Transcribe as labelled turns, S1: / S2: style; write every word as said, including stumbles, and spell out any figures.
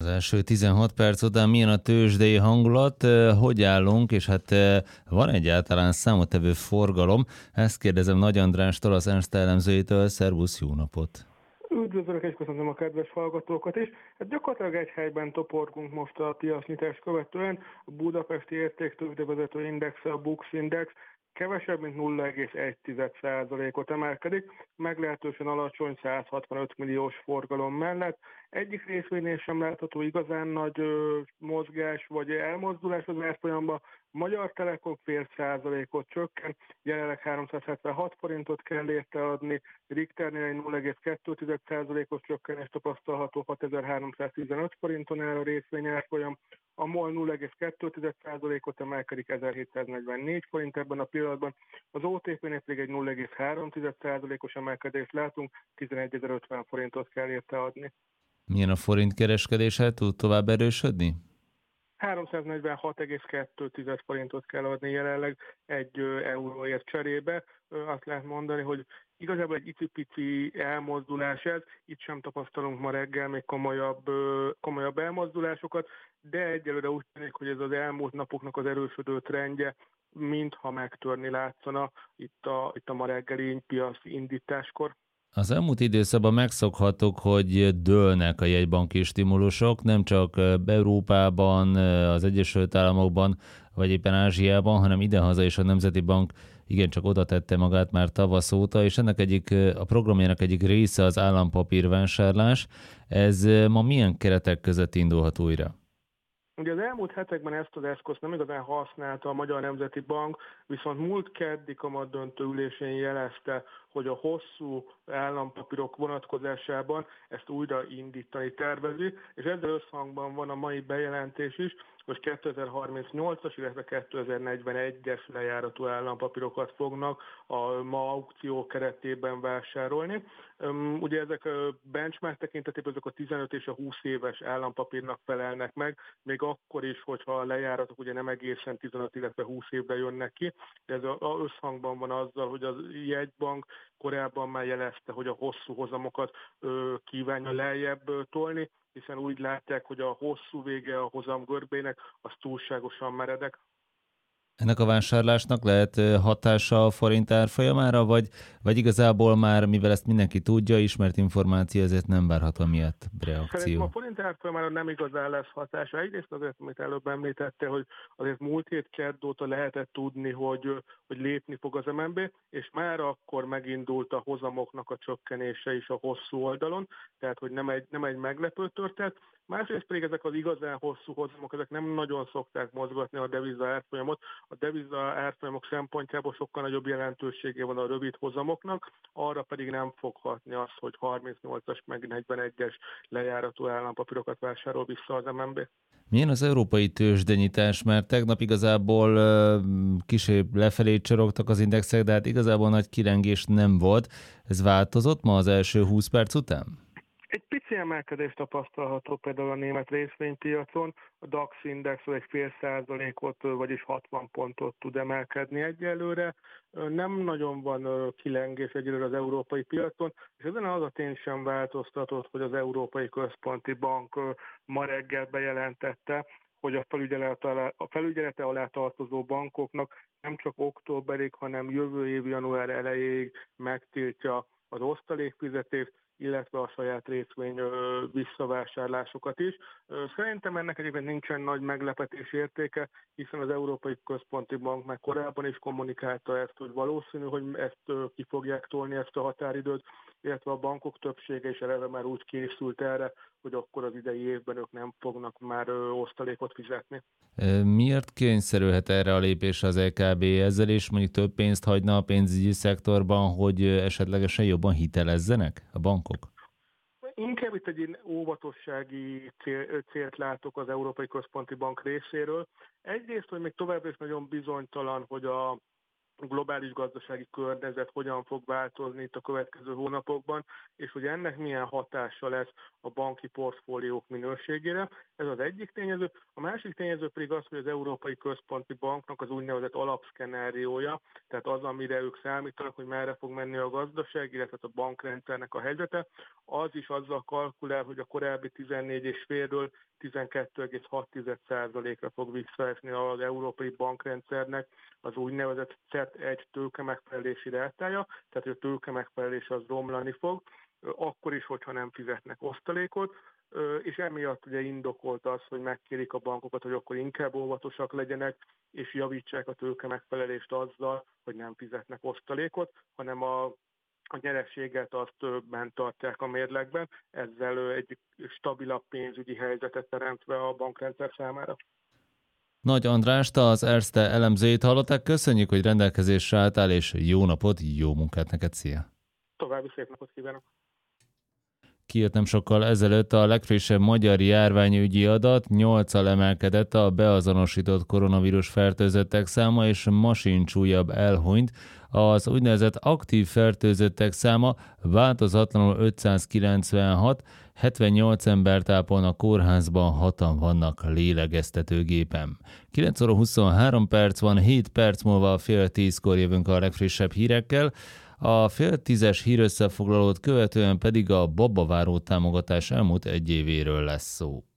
S1: Az első tizenhat perc után milyen a tőzsdei hangulat, hogy állunk, és hát van egyáltalán számottevő forgalom? Ezt kérdezem Nagy Andrástól, az Ernst elemzőjétől. Szervusz, jó napot!
S2: Üdvözlök és köszönöm a kedves hallgatókat is. Hát gyakorlatilag egy helyben toporgunk most a piacnyitás követően. A budapesti értéktőzsdevezető index, a Bux Index kevesebb, mint nulla egész egy százalékot emelkedik, meglehetősen alacsony száz hatvanöt milliós forgalom mellett. Egyik részvénynél sem látható igazán nagy ö, mozgás vagy elmozdulás az árfolyamban. Magyar Telekom fél százalékot csökken, jelenleg háromszázhetvenhat forintot kell érte adni, Richternél egy nulla egész kettő százalékos csökkenés tapasztalható, hatezer-háromszáztizenöt forinton áll a részvény árfolyam, a MOL nulla egész kettő százalékot emelkedik, ezerhétszáznegyvennégy forint ebben a pillanatban, az o té pé-nél pedig egy nulla egész három százalékos emelkedést látunk, tizenegyezer-ötven forintot kell érte adni.
S1: Milyen a forint kereskedése? Tud tovább erősödni?
S2: háromszáznegyvenhat egész kettő forintot kell adni jelenleg egy euróért cserébe. Azt lehet mondani, hogy igazából egy icipici elmozdulás ez, itt sem tapasztalunk ma reggel még komolyabb, komolyabb elmozdulásokat, de egyelőre úgy tűnik, hogy ez az elmúlt napoknak az erősödő trendje, mintha megtörni látszana itt a, itt a ma reggeli piac indításkor.
S1: Az elmúlt időszakban megszokhattuk, hogy dőlnek a jegybanki stimulusok, nem csak Európában, az Egyesült Államokban, vagy éppen Ázsiában, hanem idehaza is a Nemzeti Bank igencsak oda tette magát már tavasz óta, és ennek egyik, a programjának egyik része az állampapírvásárlás. Ez ma milyen keretek között indulhat újra?
S2: Ugye az elmúlt hetekben ezt az eszközt nem igazán használta a Magyar Nemzeti Bank, viszont múlt keddi kamatdöntő ülésén jelezte, hogy a hosszú állampapírok vonatkozásában ezt újra indítani tervezi, és ezzel összhangban van a mai bejelentés is, hogy kétezer-harmincnyolcas, illetve kétezer-negyvenegyes lejáratú állampapírokat fognak a ma aukció keretében vásárolni. Ugye ezek a benchmark tekintetében ezek a tizenöt és a húsz éves állampapírnak felelnek meg, még akkor is, hogyha a lejáratok ugye nem egészen tizenöt, illetve húsz évre jönnek ki, de ez az összhangban van azzal, hogy a jegybank korábban már jelezte, hogy a hosszú hozamokat ö, kívánja lejjebb ö, tolni, hiszen úgy látják, hogy a hosszú vége a hozam görbének az túlságosan meredek.
S1: Ennek a vásárlásnak lehet hatása a forint árfolyamára, vagy, vagy igazából már, mivel ezt mindenki tudja, ismert információ, ezért nem várható miatt reakció?
S2: Szerintem a forint árfolyamára nem igazán lesz hatása. Egyrészt azért, amit előbb említette, hogy azért múlt hét kedd óta lehetett tudni, hogy, hogy lépni fog az em en bé, és már akkor megindult a hozamoknak a csökkenése is a hosszú oldalon, tehát hogy nem egy, nem egy meglepő történet. Másrészt pedig ezek az igazán hosszú hozamok, ezek nem nagyon szokták mozgatni a deviza árfolyamot. A deviza árfolyamok szempontjából sokkal nagyobb jelentősége van a rövid hozamoknak, arra pedig nem fog hatni az, hogy harmincnyolcas meg negyvenegyes lejáratú állampapírokat vásárol vissza az em en bé.
S1: Milyen az európai tőzsdenyítás? Mert tegnap igazából kicsit lefelé csorogtak az indexek, de hát igazából nagy kilengés nem volt. Ez változott ma az első húsz perc után?
S2: Egy pici emelkedés tapasztalható például a német részvénypiacon, a DAX index egy fél százalékot, vagyis hatvan pontot tud emelkedni egyelőre. Nem nagyon van kilengés egyelőre az európai piacon, és ezen az a tény sem változtatott, hogy az Európai Központi Bank ma reggel bejelentette, hogy a felügyelete alá, a felügyelete alá tartozó bankoknak nem csak októberig, hanem jövő év január elejéig megtiltja az osztalékfizetést, illetve a saját részvény visszavásárlásokat is. Szerintem ennek egyébként nincsen nagy meglepetés értéke, hiszen az Európai Központi Bank már korábban is kommunikálta ezt, hogy valószínű, hogy ezt ki fogják tolni, ezt a határidőt, illetve a bankok többsége is eleve már úgy készült erre, hogy akkor az idei évben ők nem fognak már osztalékot fizetni.
S1: Miért kényszerülhet erre a lépésre az é ká bé ezzel, és mondjuk több pénzt hagyna a pénzügyi szektorban, hogy esetlegesen jobban hitelezzenek a bankok?
S2: Inkább itt egy óvatossági cél, célt látok az Európai Központi Bank részéről. Egyrészt, hogy még továbbra is nagyon bizonytalan, hogy a globális gazdasági környezet hogyan fog változni itt a következő hónapokban, és hogy ennek milyen hatása lesz a banki portfóliók minőségére. Ez az egyik tényező. A másik tényező pedig az, hogy az Európai Központi Banknak az úgynevezett alapszkenáriója, tehát az, amire ők számítanak, hogy merre fog menni a gazdaság, illetve a bankrendszernek a helyzete, az is azzal kalkulál, hogy a korábbi tizennégy egész ötről tizenkettő egész hat százalékra fog visszaesni az európai bankrendszernek az úgynevezett cé e té egy tőkemegfelelési rátája, tehát a tőkemegfelelés az romlani fog, akkor is, hogyha nem fizetnek osztalékot, és emiatt ugye indokolt az, hogy megkérik a bankokat, hogy akkor inkább óvatosak legyenek, és javítsák a tőkemegfelelést azzal, hogy nem fizetnek osztalékot, hanem a, a nyereséget azt többen tartják a mérlegben, ezzel egy stabilabb pénzügyi helyzetet teremtve a bankrendszer számára.
S1: Nagy Andrást, az Erste elemzőjét hallották. Köszönjük, hogy rendelkezésre álltál, és jó napot, jó munkát neked, szia!
S2: További szép napot kívánok!
S1: Kijött nem sokkal ezelőtt a legfrissebb magyar járványügyi adat, nyolccal emelkedett a beazonosított koronavírus fertőzöttek száma, és masincs újabb elhunyt. Az úgynevezett aktív fertőzöttek száma változatlanul ötszázkilencvenhat, hetvennyolc embert ápolnak kórházban, hatan vannak lélegeztetőgépen. kilenc óra huszonhárom perc van, hét perc múlva fél tízkor jövünk a legfrissebb hírekkel. A fél tízes hírösszefoglalót követően pedig a babaváró támogatás elmúlt egy évéről lesz szó.